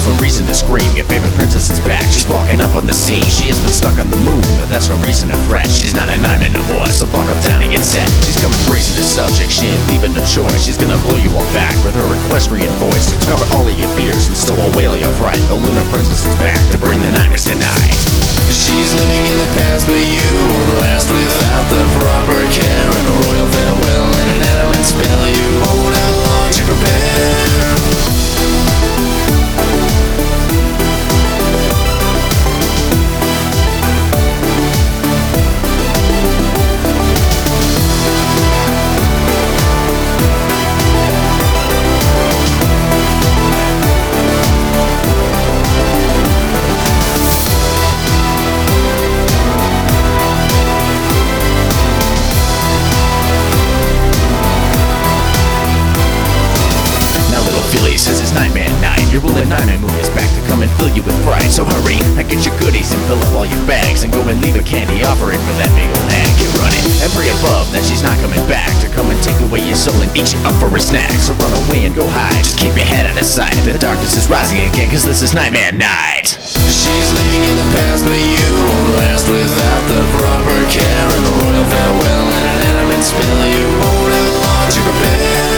there's no reason to scream. Your favorite princess is back. She's walking up on the scene. She has been stuck on the moon, but that's no reason to fret. She's not a 9 anymore, so buck up down and get set. She's coming crazy to subject. She ain't leaving no choice. She's gonna blow you all back with her equestrian voice to cover all of your fears and still whale your fright. The lunar princess is back to bring the nightmares tonight. She's living in the past, but you won't last without the proper care and a royal farewell and an adamant spell. You won't have long to prepare. Says it's Nightmare Night. Your ruling nightmare moon is back to come and fill you with fright. So hurry, and get your goodies and fill up all your bags, and go and leave a candy offering for that big old hag. Get running and pray above that she's not coming back to come and take away your soul and eat you up for a snack. So run away and go hide. Just keep your head out of sight. The darkness is rising again, cause this is Nightmare Night. She's living in the past, but you won't last without the proper care and a royal farewell and an adamant spell. You won't have long to prepare.